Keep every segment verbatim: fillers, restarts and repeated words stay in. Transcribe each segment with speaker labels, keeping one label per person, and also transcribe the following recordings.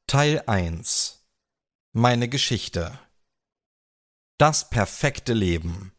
Speaker 1: Teil eins. Meine Geschichte. Das perfekte Leben.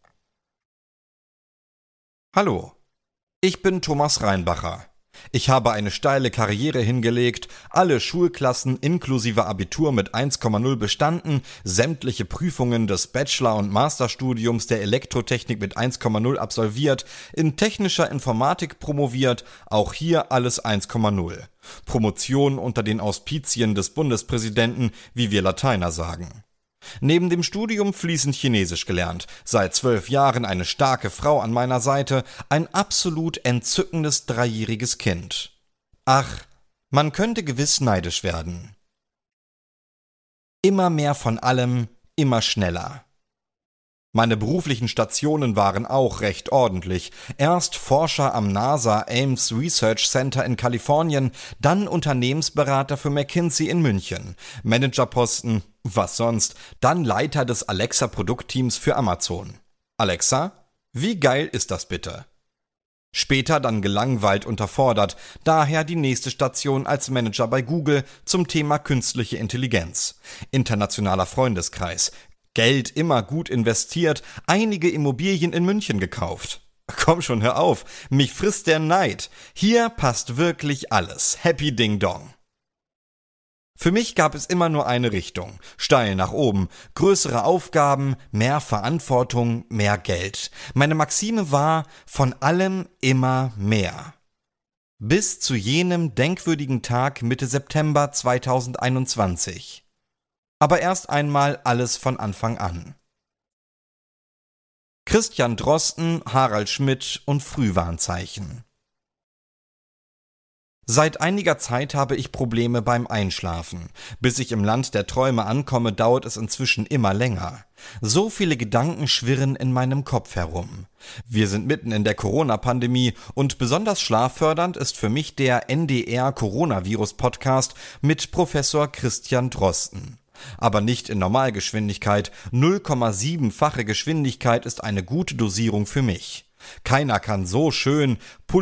Speaker 1: Hallo, ich bin Thomas Reinbacher. Ich habe eine steile Karriere hingelegt, alle Schulklassen inklusive Abitur mit eins Komma null bestanden, sämtliche Prüfungen des Bachelor- und Masterstudiums der Elektrotechnik mit eins Komma null absolviert, in technischer Informatik promoviert, auch hier alles eins Komma null. Promotion unter den Auspizien des Bundespräsidenten, wie wir Lateiner sagen. Neben dem Studium fließend Chinesisch gelernt, seit zwölf Jahren eine starke Frau an meiner Seite, ein absolut entzückendes dreijähriges Kind. Ach, man könnte gewiss neidisch werden. Immer mehr von allem, immer schneller. Meine beruflichen Stationen waren auch recht ordentlich. Erst Forscher am NASA Ames Research Center in Kalifornien, dann Unternehmensberater für McKinsey in München, Managerposten, was sonst, dann Leiter des Alexa-Produktteams für Amazon. Alexa? Wie geil ist das bitte? Später dann gelangweilt unterfordert, daher die nächste Station als Manager bei Google zum Thema künstliche Intelligenz. Internationaler Freundeskreis. Geld immer gut investiert, einige Immobilien in München gekauft. Komm schon, hör auf, mich frisst der Neid. Hier passt wirklich alles. Happy Ding Dong. Für mich gab es immer nur eine Richtung, steil nach oben, größere Aufgaben, mehr Verantwortung, mehr Geld. Meine Maxime war, von allem immer mehr. Bis zu jenem denkwürdigen Tag Mitte September zweitausendeinundzwanzig. Aber erst einmal alles von Anfang an. Christian Drosten, Harald Schmidt und Frühwarnzeichen. Seit einiger Zeit habe ich Probleme beim Einschlafen. Bis ich im Land der Träume ankomme, dauert es inzwischen immer länger. So viele Gedanken schwirren in meinem Kopf herum. Wir sind mitten in der Corona-Pandemie und besonders schlaffördernd ist für mich der N D R-Coronavirus-Podcast mit Professor Christian Drosten. Aber nicht in Normalgeschwindigkeit, null Komma sieben-fache Geschwindigkeit ist eine gute Dosierung für mich. Keiner kann so schön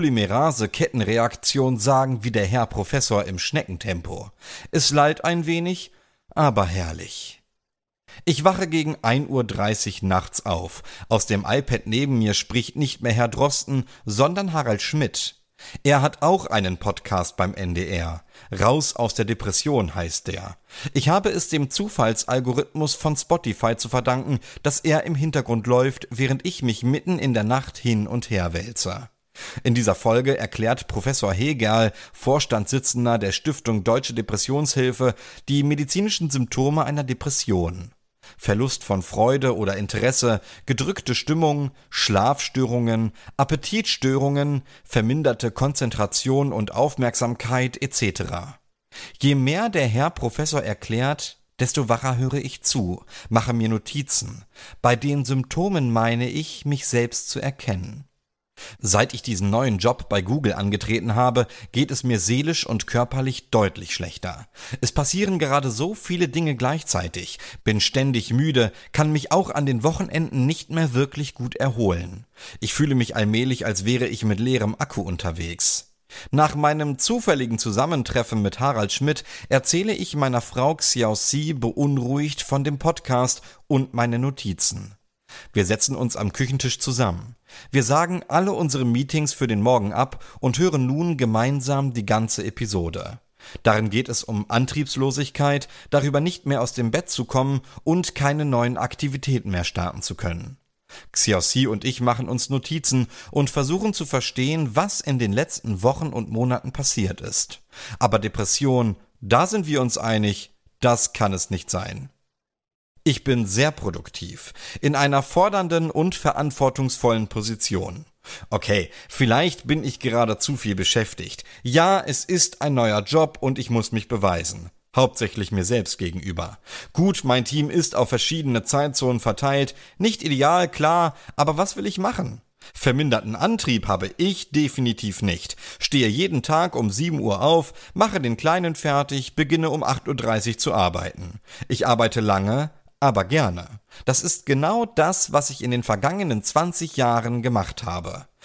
Speaker 1: Polymerase-Kettenreaktion sagen wie der Herr Professor im Schneckentempo. Es lallt ein wenig, aber herrlich. Ich wache gegen ein Uhr dreißig nachts auf. Aus dem iPad neben mir spricht nicht mehr Herr Drosten, sondern Harald Schmidt. Er hat auch einen Podcast beim N D R. Raus aus der Depression heißt der. Ich habe es dem Zufallsalgorithmus von Spotify zu verdanken, dass er im Hintergrund läuft, während ich mich mitten in der Nacht hin und her wälze. In dieser Folge erklärt Professor Hegerl, Vorstandssitzender der Stiftung Deutsche Depressionshilfe, die medizinischen Symptome einer Depression. Verlust von Freude oder Interesse, gedrückte Stimmung, Schlafstörungen, Appetitstörungen, verminderte Konzentration und Aufmerksamkeit et cetera. Je mehr der Herr Professor erklärt, desto wacher höre ich zu, mache mir Notizen. Bei den Symptomen meine ich, mich selbst zu erkennen. Seit ich diesen neuen Job bei Google angetreten habe, geht es mir seelisch und körperlich deutlich schlechter. Es passieren gerade so viele Dinge gleichzeitig, bin ständig müde, kann mich auch an den Wochenenden nicht mehr wirklich gut erholen. Ich fühle mich allmählich, als wäre ich mit leerem Akku unterwegs. Nach meinem zufälligen Zusammentreffen mit Harald Schmidt erzähle ich meiner Frau Xiaoxi beunruhigt von dem Podcast und meine Notizen. Wir setzen uns am Küchentisch zusammen. Wir sagen alle unsere Meetings für den Morgen ab und hören nun gemeinsam die ganze Episode. Darin geht es um Antriebslosigkeit, darüber nicht mehr aus dem Bett zu kommen und keine neuen Aktivitäten mehr starten zu können. Xiaoxi und ich machen uns Notizen und versuchen zu verstehen, was in den letzten Wochen und Monaten passiert ist. Aber Depression, da sind wir uns einig, das kann es nicht sein. Ich bin sehr produktiv, in einer fordernden und verantwortungsvollen Position. Okay, vielleicht bin ich gerade zu viel beschäftigt. Ja, es ist ein neuer Job und ich muss mich beweisen. Hauptsächlich mir selbst gegenüber. Gut, mein Team ist auf verschiedene Zeitzonen verteilt. Nicht ideal, klar, aber was will ich machen? Verminderten Antrieb habe ich definitiv nicht. Stehe jeden Tag um sieben Uhr auf, mache den Kleinen fertig, beginne um acht Uhr dreißig zu arbeiten. Ich arbeite lange, aber gerne. Das ist genau das, was ich in den vergangenen zwanzig Jahren gemacht habe.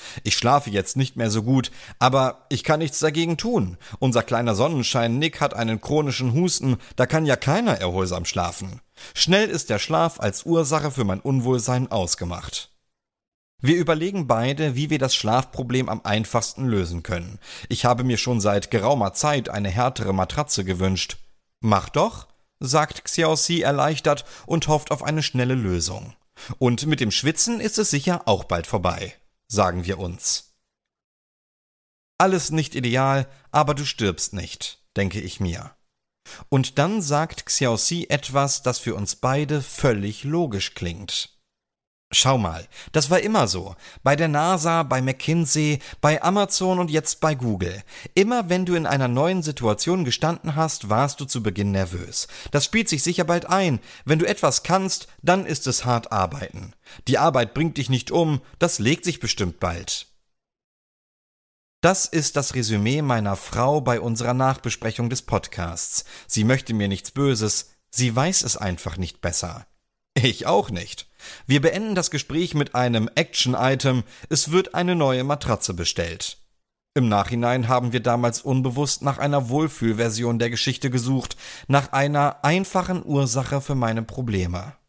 Speaker 1: Ich schlafe jetzt nicht mehr so gut, aber ich kann nichts dagegen tun. Unser kleiner Sonnenschein Nick hat einen chronischen Husten, da kann ja keiner erholsam schlafen. Schnell ist der Schlaf als Ursache für mein Unwohlsein ausgemacht. Wir überlegen beide, wie wir das Schlafproblem am einfachsten lösen können. Ich habe mir schon seit geraumer Zeit eine härtere Matratze gewünscht. Mach doch, sagt Xiaoxi erleichtert und hofft auf eine schnelle Lösung. Und mit dem Schwitzen ist es sicher auch bald vorbei, sagen wir uns. Alles nicht ideal, aber du stirbst nicht, denke ich mir. Und dann sagt Xiaoxi etwas, das für uns beide völlig logisch klingt. Schau mal, das war immer so. Bei der NASA, bei McKinsey, bei Amazon und jetzt bei Google. Immer wenn du in einer neuen Situation gestanden hast, warst du zu Beginn nervös. Das spielt sich sicher bald ein. Wenn du etwas kannst, dann ist es hart arbeiten. Die Arbeit bringt dich nicht um, das legt sich bestimmt bald. Das ist das Resümee meiner Frau bei unserer Nachbesprechung des Podcasts. Sie möchte mir nichts Böses, sie weiß es einfach nicht besser. Ich auch nicht. Wir beenden das Gespräch mit einem Action-Item, es wird eine neue Matratze bestellt. Im Nachhinein haben wir damals unbewusst nach einer Wohlfühlversion der Geschichte gesucht, nach einer einfachen Ursache für meine Probleme.